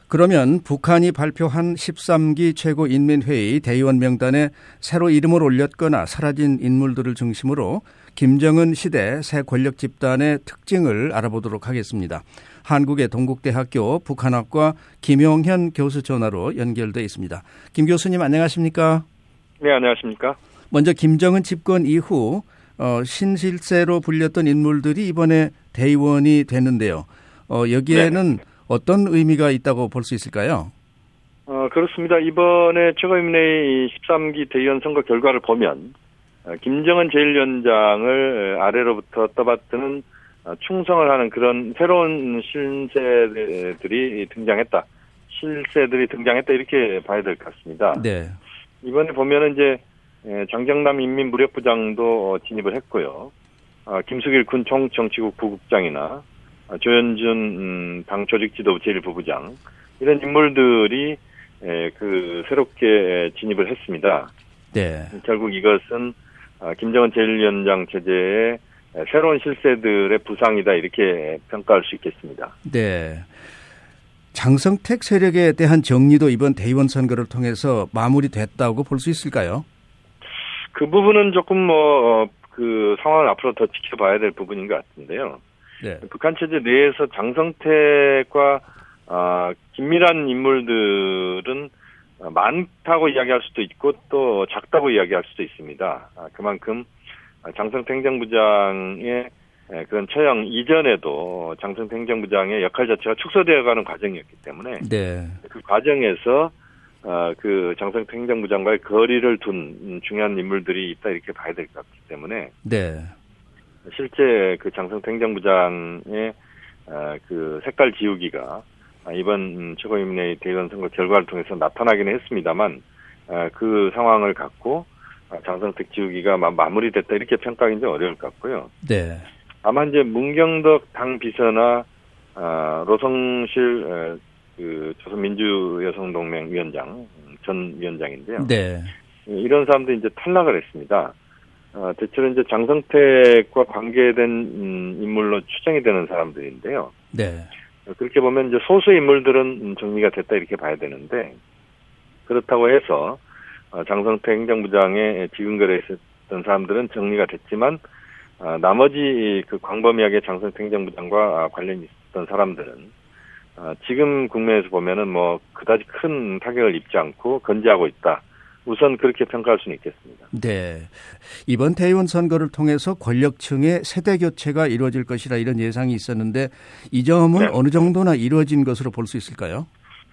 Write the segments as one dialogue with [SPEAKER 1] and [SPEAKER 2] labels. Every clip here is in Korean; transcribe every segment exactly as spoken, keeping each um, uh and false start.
[SPEAKER 1] 그러면 북한이 발표한 십삼 기 최고인민회의 대의원 명단에 새로 이름을 올렸거나 사라진 인물들을 중심으로 김정은 시대 새 권력 집단의 특징을 알아보도록 하겠습니다. 한국의 동국대학교 북한학과 김용현 교수 전화로 연결돼 있습니다. 김 교수님 안녕하십니까?
[SPEAKER 2] 네, 안녕하십니까?
[SPEAKER 1] 먼저 김정은 집권 이후 어, 신실세로 불렸던 인물들이 이번에 대의원이 됐는데요. 어, 여기에는 네. 어떤 의미가 있다고 볼 수 있을까요?
[SPEAKER 2] 어, 그렇습니다. 이번에 최고인민회의 십삼 기 대의원 선거 결과를 보면 어, 김정은 제일 위원장을 아래로부터 떠받드는 어, 충성을 하는 그런 새로운 신세들이 등장했다. 실세들이 등장했다 이렇게 봐야 될 것 같습니다.
[SPEAKER 1] 네.
[SPEAKER 2] 이번에 보면은 이제 장경남 인민무력부장도 진입을 했고요. 어, 김숙일 군 총정치국 부국장이나 조현준 당 조직지도부 제일 부부장 이런 인물들이 그 새롭게 진입을 했습니다.
[SPEAKER 1] 네.
[SPEAKER 2] 결국 이것은 김정은 제일 위원장 체제의 새로운 실세들의 부상이다 이렇게 평가할 수 있겠습니다.
[SPEAKER 1] 네. 장성택 세력에 대한 정리도 이번 대의원 선거를 통해서 마무리됐다고 볼 수 있을까요?
[SPEAKER 2] 그 부분은 조금 뭐 그 상황을 앞으로 더 지켜봐야 될 부분인 것 같은데요.
[SPEAKER 1] 네.
[SPEAKER 2] 북한 체제 내에서 장성택과 아, 긴밀한 인물들은 많다고 이야기할 수도 있고 또 작다고 이야기할 수도 있습니다. 아, 그만큼 장성택 행정부장의 그런 처형 이전에도 장성택 행정부장의 역할 자체가 축소되어가는 과정이었기 때문에
[SPEAKER 1] 네.
[SPEAKER 2] 그 과정에서 어, 그 장성택 행정부장과의 거리를 둔 중요한 인물들이 있다 이렇게 봐야 될 것 같기 때문에
[SPEAKER 1] 네.
[SPEAKER 2] 실제 그 장성택 행정부장의 어, 그 색깔 지우기가 이번 최고인민회의 대의원 선거 결과를 통해서 나타나기는 했습니다만 어, 그 상황을 갖고 장성택 지우기가 마, 마무리됐다 이렇게 평가하기는 좀 어려울 것 같고요.
[SPEAKER 1] 네.
[SPEAKER 2] 아마 이제 문경덕 당 비서나 어, 로성실 어, 그 조선민주여성동맹 위원장 전 위원장인데요.
[SPEAKER 1] 네.
[SPEAKER 2] 이런 사람들이 이제 탈락을 했습니다. 어, 대체로 이제 장성택과 관계된 음, 인물로 추정이 되는 사람들인데요.
[SPEAKER 1] 네.
[SPEAKER 2] 그렇게 보면 이제 소수 인물들은 정리가 됐다 이렇게 봐야 되는데 그렇다고 해서 어, 장성택 행정부장의 지근거래에 있었던 사람들은 정리가 됐지만 어, 나머지 그 광범위하게 장성택 행정부장과 관련이 있었던 사람들은 어, 지금 국면에서 보면은 뭐 그다지 큰 타격을 입지 않고 건재하고 있다. 우선 그렇게 평가할 수는 있겠습니다.
[SPEAKER 1] 네. 이번 대의원 선거를 통해서 권력층의 세대 교체가 이루어질 것이라 이런 예상이 있었는데 이 점은 네. 어느 정도나 이루어진 것으로 볼 수 있을까요?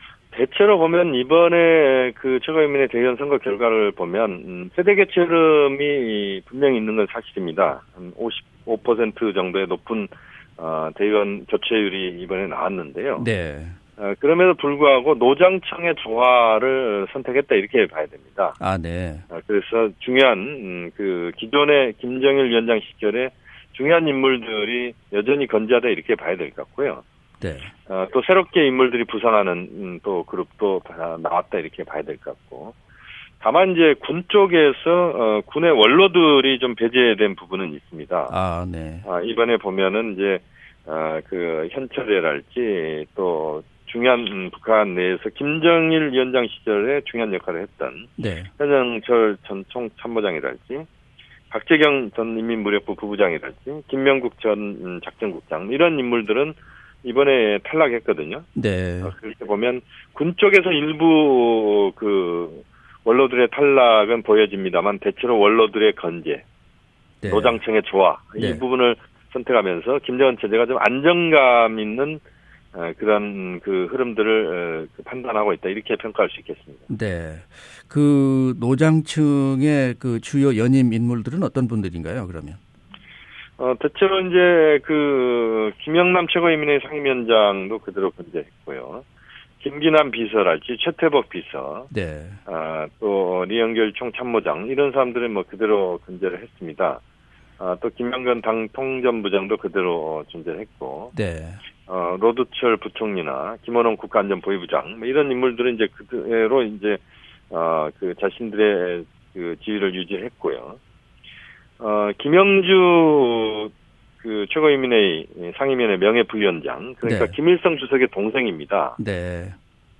[SPEAKER 2] 대체로 보면 이번에 그 최고인민회 대의원 선거 결과를 보면 음, 세대 교체 흐름이 분명히 있는 건 사실입니다. 한 오십오 퍼센트 정도의 높은 어, 대의원 교체율이 이번에 나왔는데요.
[SPEAKER 1] 네.
[SPEAKER 2] 어, 그럼에도 불구하고 노장청의 조화를 선택했다 이렇게 봐야 됩니다.
[SPEAKER 1] 아, 네.
[SPEAKER 2] 어, 그래서 중요한 음, 그 기존의 김정일 위원장 시절에 중요한 인물들이 여전히 건재하다 이렇게 봐야 될 것 같고요.
[SPEAKER 1] 네.
[SPEAKER 2] 어, 또 새롭게 인물들이 부상하는 음, 또 그룹도 나왔다 이렇게 봐야 될 것 같고. 다만 이제 군 쪽에서 어, 군의 원로들이 좀 배제된 부분은 있습니다.
[SPEAKER 1] 아, 네.
[SPEAKER 2] 아, 이번에 보면은 이제 어, 그 현철회랄지 또 중요한 음, 북한 내에서 김정일 위원장 시절에 중요한 역할을 했던
[SPEAKER 1] 네.
[SPEAKER 2] 현영철 전 총참모장이랄지 박재경 전 인민무력부 부부장이랄지 김명국 전 음, 작전국장 이런 인물들은 이번에 탈락했거든요.
[SPEAKER 1] 네.
[SPEAKER 2] 어, 그렇게 보면 군 쪽에서 일부 그 원로들의 탈락은 보여집니다만 대체로 원로들의 건재, 네. 노장청의 조화 네. 이 부분을 선택하면서 김정은 체제가 좀 안정감 있는 그런 그 흐름들을 판단하고 있다 이렇게 평가할 수 있겠습니다.
[SPEAKER 1] 네, 그 노장층의 그 주요 연임 인물들은 어떤 분들인가요? 그러면?
[SPEAKER 2] 어 대체로 이제 그 김영남 최고인민회의 상임위원장도 그대로 건재했고요. 김기남 비서랄지 최태복 비서,
[SPEAKER 1] 네.
[SPEAKER 2] 아, 또 리영결 총참모장 이런 사람들은 뭐 그대로 건재를 했습니다. 아, 또 김명근 당 통전부장도 그대로 존재를 했고,
[SPEAKER 1] 네.
[SPEAKER 2] 어, 로드철 부총리나 김원홍 국가안전보위부장 뭐 이런 인물들은 이제 그대로 이제 어, 그 자신들의 그 지위를 유지했고요. 어, 김영주 그 최고인민회의 상임위원회 명예부위원장 그러니까
[SPEAKER 1] 네.
[SPEAKER 2] 김일성 주석의 동생입니다.
[SPEAKER 1] 네.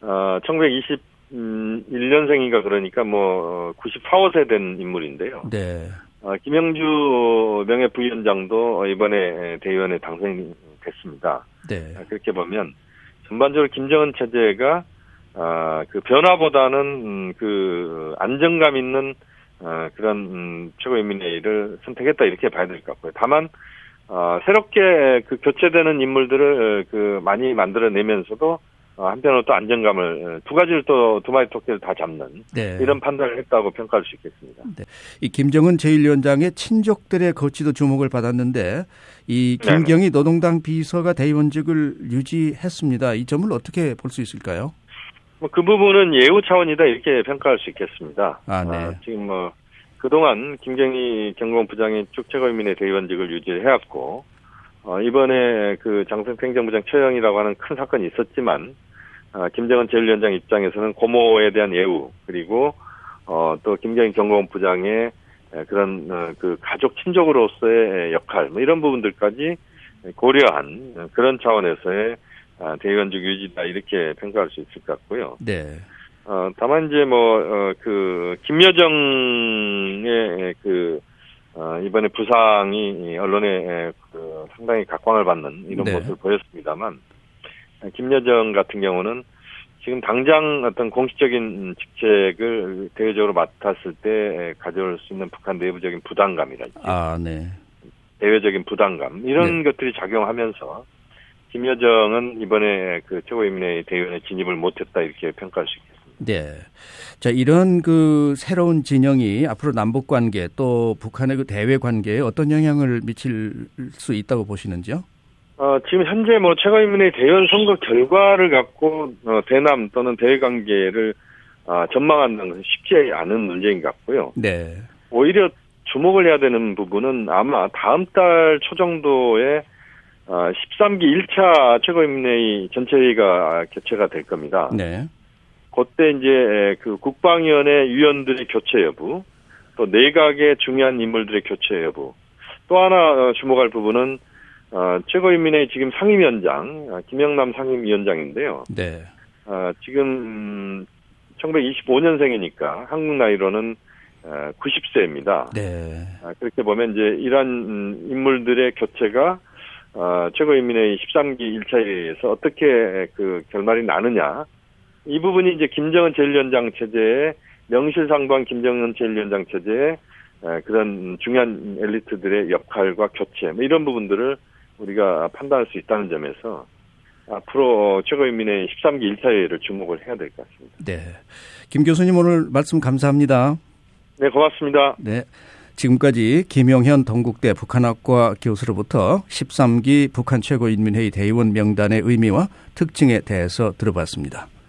[SPEAKER 2] 어, 천구백이십일 년생인가 그러니까 뭐 구십사, 세 된 인물인데요.
[SPEAKER 1] 네.
[SPEAKER 2] 어, 김영주 명예부위원장도 이번에 대의원에 당선이 됐습니다.
[SPEAKER 1] 네.
[SPEAKER 2] 그렇게 보면 전반적으로 김정은 체제가 아, 그 변화보다는 음, 그 안정감 있는 어, 그런 음, 최고인민회의를 선택했다 이렇게 봐야 될 것 같고요. 다만 어, 새롭게 그 교체되는 인물들을 그 많이 만들어내면서도 어, 한편으로 또 안정감을 두 가지를 또 두 마리 토끼를 다 잡는
[SPEAKER 1] 네.
[SPEAKER 2] 이런 판단을 했다고 평가할 수 있겠습니다.
[SPEAKER 1] 네. 이 김정은 제일 위원장의 친족들의 거취도 주목을 받았는데 이 김경희 네네. 노동당 비서가 대의원직을 유지했습니다. 이 점을 어떻게 볼 수 있을까요?
[SPEAKER 2] 뭐 그 부분은 예우 차원이다 이렇게 평가할 수 있겠습니다.
[SPEAKER 1] 아, 네.
[SPEAKER 2] 아, 지금 뭐 그동안 김경희 경공부장이 쭉 최고인민회 대의원직을 유지해왔고 어, 이번에 그 장성태 행정부장 처형이라고 하는 큰 사건이 있었지만 어, 김정은 제일 위원장 입장에서는 고모에 대한 예우 그리고 어, 또 김경희 경공부장의 그런 어, 그 가족 친족으로서의 역할 뭐 이런 부분들까지 고려한 그런 차원에서의 아, 대의원직 유지다 이렇게 평가할 수 있을 것 같고요.
[SPEAKER 1] 네.
[SPEAKER 2] 어, 다만 이제 뭐, 어, 그, 김여정의 그, 어, 이번에 부상이 언론에 그 상당히 각광을 받는 이런
[SPEAKER 1] 네.
[SPEAKER 2] 모습을 보였습니다만, 김여정 같은 경우는 지금 당장 어떤 공식적인 직책을 대외적으로 맡았을 때 가져올 수 있는 북한 내부적인 부담감이랄지,
[SPEAKER 1] 아, 네.
[SPEAKER 2] 대외적인 부담감, 이런
[SPEAKER 1] 네.
[SPEAKER 2] 것들이 작용하면서 김여정은 이번에 그 최고인민회의 대의원에 진입을 못했다 이렇게 평가할 수 있겠습니다.
[SPEAKER 1] 네. 자, 이런 그 새로운 진영이 앞으로 남북 관계 또 북한의 그 대외 관계에 어떤 영향을 미칠 수 있다고 보시는지요?
[SPEAKER 2] 어, 지금 현재 뭐 최고인민회의 대의원 선거 결과를 갖고 어, 대남 또는 대외 관계를 어, 전망하는 것은 쉽지 않은 문제인 것 같고요.
[SPEAKER 1] 네.
[SPEAKER 2] 오히려 주목을 해야 되는 부분은 아마 다음 달 초 정도에 어, 십삼 기 일 차 최고인민회의 전체회의가 개최가 될 겁니다.
[SPEAKER 1] 네.
[SPEAKER 2] 그때 이제 그 국방위원회 위원들의 교체 여부, 또 내각의 중요한 인물들의 교체 여부, 또 하나 주목할 부분은 어, 최고인민회의 지금 상임위원장 김영남 상임위원장인데요.
[SPEAKER 1] 네.
[SPEAKER 2] 어, 지금 천구백이십오 년생이니까 한국 나이로는 어, 구십 세입니다.
[SPEAKER 1] 네.
[SPEAKER 2] 아, 그렇게 보면 이제 이러한 인물들의 교체가 어, 최고인민회의 십삼 기 일 차 회의에서 어떻게 그 결말이 나느냐. 이 부분이 이제 김정은 제일 위원장 체제의 명실상부한 김정은 제일 위원장 체제의 그런 중요한 엘리트들의 역할과 교체 뭐 이런 부분들을 우리가 판단할 수 있다는 점에서 앞으로 최고인민회의 십삼 기 일 차 회의를 주목을 해야 될 것 같습니다.
[SPEAKER 1] 네, 김 교수님 오늘 말씀 감사합니다.
[SPEAKER 2] 네, 고맙습니다.
[SPEAKER 1] 네, 지금까지 김용현 동국대 북한학과 교수로부터 십삼 기 북한 최고인민회의 대의원 명단의 의미와 특징에 대해서 들어봤습니다.